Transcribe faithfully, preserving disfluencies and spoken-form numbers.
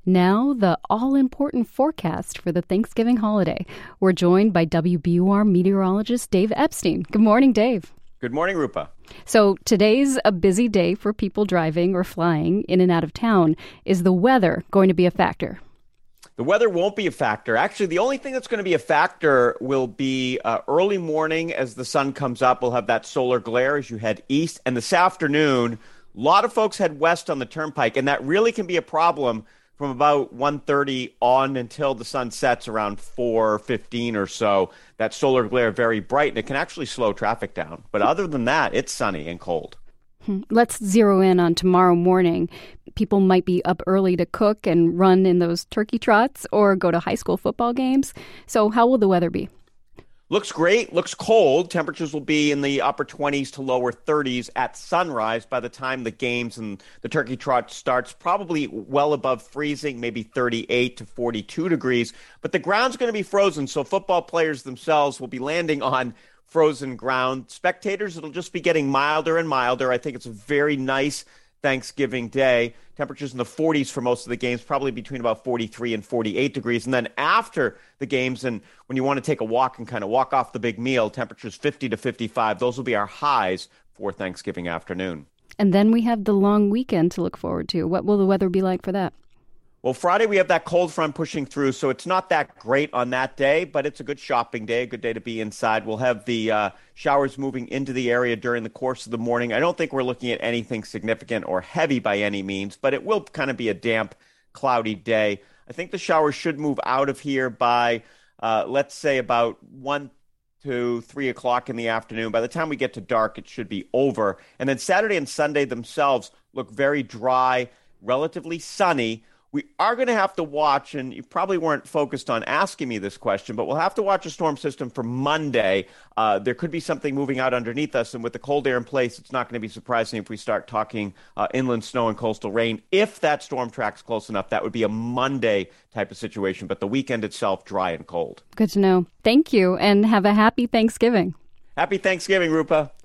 Now, the all-important forecast for the Thanksgiving holiday. We're joined by W B U R meteorologist Dave Epstein. Good morning, Dave. Good morning, Rupa. So today's a busy day for people driving or flying in and out of town. Is the weather going to be a factor? The weather won't be a factor. Actually, the only thing that's going to be a factor will be uh, early morning as the sun comes up. We'll have that solar glare as you head east. And this afternoon, a lot of folks head west on the turnpike, and that really can be a problem from about one thirty on until the sun sets around four fifteen or so. That solar glare very bright, and it can actually slow traffic down. But other than that, it's sunny and cold. Let's zero in on tomorrow morning. People might be up early to cook and run in those turkey trots or go to high school football games. So how will the weather be? Looks great. Looks cold. Temperatures will be in the upper twenties to lower thirties at sunrise. By the time the games and the turkey trot starts, probably well above freezing, maybe thirty-eight to forty-two degrees. But the ground's going to be frozen, so football players themselves will be landing on frozen ground. Spectators, it'll just be getting milder and milder. I think it's a very nice Thanksgiving Day. Temperatures in the forties for most of the games, probably between about forty-three and forty-eight degrees. And then after the games, and when you want to take a walk and kind of walk off the big meal, temperatures fifty to fifty-five. Those will be our highs for Thanksgiving afternoon. And then we have the long weekend to look forward to. What will the weather be like for that? Well, Friday we have that cold front pushing through, so it's not that great on that day, but it's a good shopping day, a good day to be inside. We'll have the uh, showers moving into the area during the course of the morning. I don't think we're looking at anything significant or heavy by any means, but it will kind of be a damp, cloudy day. I think the showers should move out of here by, uh, let's say, about one to three o'clock in the afternoon. By the time we get to dark, it should be over. And then Saturday and Sunday themselves look very dry, relatively sunny. We are going to have to watch, and you probably weren't focused on asking me this question, but we'll have to watch a storm system for Monday. Uh, there could be something moving out underneath us, and with the cold air in place, it's not going to be surprising if we start talking uh, inland snow and coastal rain. If that storm tracks close enough, that would be a Monday type of situation, but the weekend itself, dry and cold. Good to know. Thank you, and have a happy Thanksgiving. Happy Thanksgiving, Rupa.